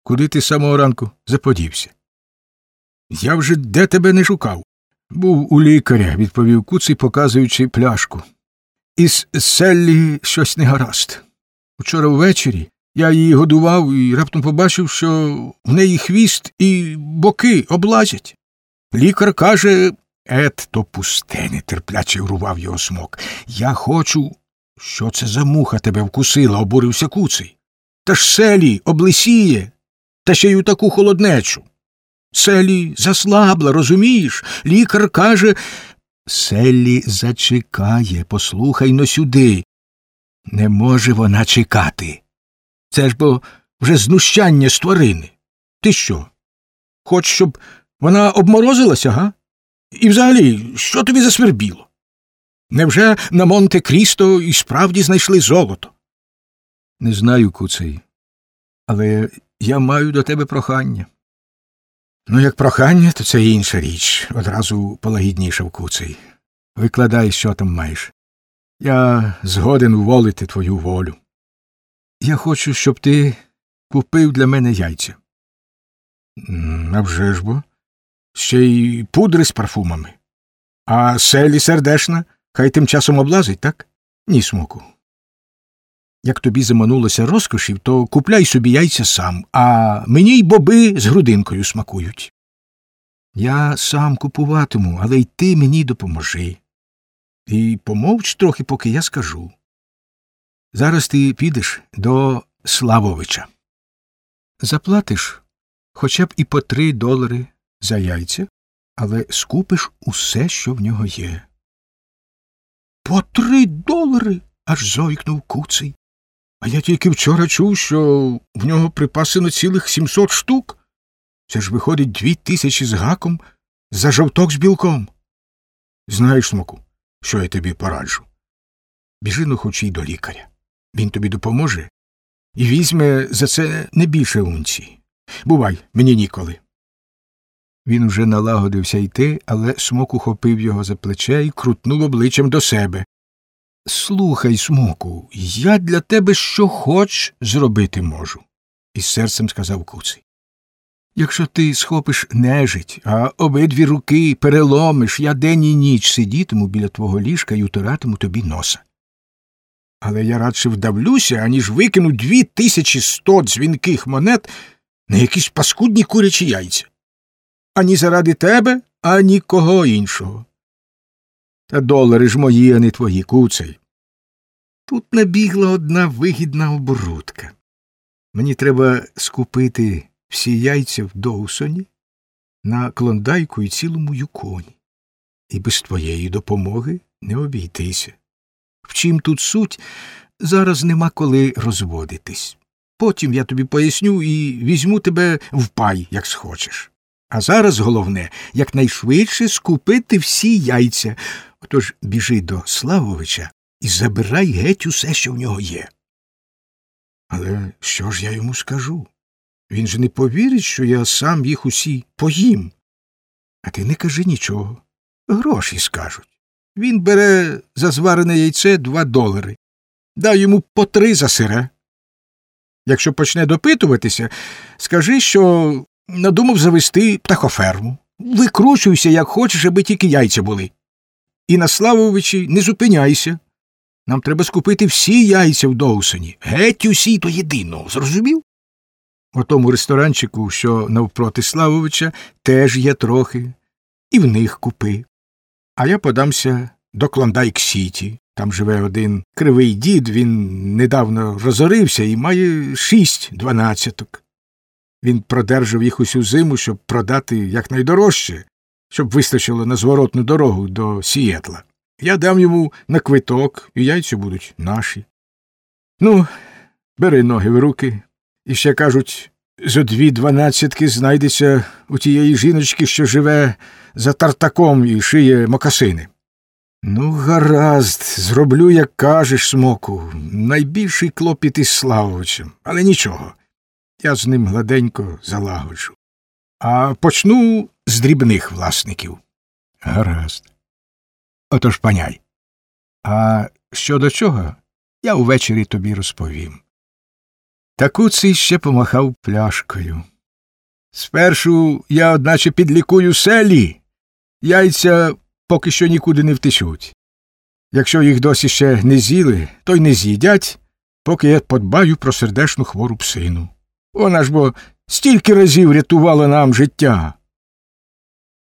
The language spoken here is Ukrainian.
Куди ти з самого ранку заподівся? Я вже де тебе не шукав. Був у лікаря, відповів Куций, показуючи пляшку. Із Селлі щось не гаразд. Вчора ввечері я її годував і раптом побачив, що в неї хвіст і боки облазять. Лікар каже, то пусте, нетерпляче урвав його Смок. Я хочу... Що це за муха тебе вкусила, обурився Куций. Та ж Селі облисіє, та ще й у таку холоднечу. Селі заслабла, розумієш? Лікар каже... Селі зачекає, послухай-но сюди. Не може вона чекати. Це ж бо вже знущання з тварини. Ти що? Хочеш, щоб вона обморозилася, га? І взагалі, що тобі засвербіло? Невже на Монте-Крісто і справді знайшли золото? Не знаю, Куций, але я маю до тебе прохання. Ну, як прохання, то це інша річ, одразу полагіднішав Куций. Викладай, що там маєш. Я згоден уволити твою волю. Я хочу, щоб ти купив для мене яйця. А вже ж бо. Ще й пудри з парфумами. А Селі сердешна, хай тим часом облазить, так? Ні, Смоку. Як тобі заманулося розкошів, то купляй собі яйця сам, а мені й боби з грудинкою смакують. Я сам купуватиму, але й ти мені допоможи. І помовч трохи, поки я скажу. Зараз ти підеш до Славовича. Заплатиш хоча б і по $3 за яйця, але скупиш усе, що в нього є. По $3? Аж зойкнув Куций. А я тільки вчора чув, що в нього припасено цілих 700 штук. Це ж виходить 2000 з гаком за жовток з білком. Знаєш, Смоку, що я тобі пораджу? Біжи, хоч і до лікаря. Він тобі допоможе і візьме за це не більше унції. Бувай, мені ніколи. Він уже налагодився йти, але Смок ухопив його за плече і крутнув обличчям до себе. Слухай, Смоку, я для тебе що хоч зробити можу, із серцем сказав Куций. Якщо ти схопиш нежить, а обидві руки переломиш, я день і ніч сидітиму біля твого ліжка і утиратиму тобі носа. Але я радше вдавлюся, аніж викину 2100 дзвінких монет на якісь паскудні курячі яйця. Ані заради тебе, ані кого іншого. Та $, ж мої, а не твої, Куций. Тут набігла одна вигідна оборудка. Мені треба скупити всі яйця в Доусоні, на Клондайку і цілому Юконі. І без твоєї допомоги не обійтися. Вчим тут суть, зараз нема коли розводитись. Потім я тобі поясню і візьму тебе в пай, як схочеш. А зараз головне, якнайшвидше скупити всі яйця. Отож біжи до Славовича і забирай геть усе, що в нього є. Але що ж я йому скажу? Він же не повірить, що я сам їх усі поїм. А ти не кажи нічого. Гроші скажуть. Він бере за зварене яйце $2. Дай йому по 3 за сире. Якщо почне допитуватися, скажи, що надумав завести птахоферму. Викручуйся, як хочеш, аби тільки яйця були. І на Славовичі не зупиняйся. Нам треба скупити всі яйця в Доусоні. Геть усі до єдиного, зрозумів? У тому ресторанчику, що навпроти Славовича, теж є трохи. І в них купи. А я подамся до Клондайк-Сіті. Там живе один кривий дід, він недавно розорився і має 6 12-ок. Він продержав їх усю зиму, щоб продати якнайдорожче, щоб вистачило на зворотну дорогу до Сієтла. Я дам йому на квиток, і яйця будуть наші. Ну, бери ноги в руки. І ще, кажуть, зо 2 12-ки знайдеться у тієї жіночки, що живе за Тартаком і шиє мокасини. Ну, гаразд, зроблю, як кажеш, Смоку. Найбільший клопіт із Славовичем. Але нічого, я з ним гладенько залагоджу. А почну з дрібних власників. Гаразд. Отож паняй. А що до чого, я увечері тобі розповім. Та Куций ще помахав пляшкою. Спершу я, одначе, підлікую Селлі. Яйця поки що нікуди не втечуть. Якщо їх досі ще не з'їли, то й не з'їдять, поки я подбаю про сердечну хвору псину. Вона ж бо стільки разів рятувала нам життя.